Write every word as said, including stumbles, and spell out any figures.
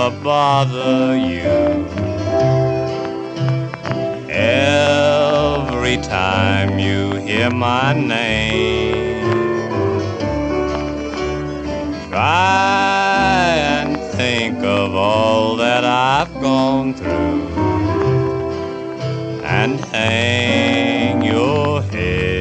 wanna bother you. Every time you hear my name, try and think of all that I've gone through and hang your head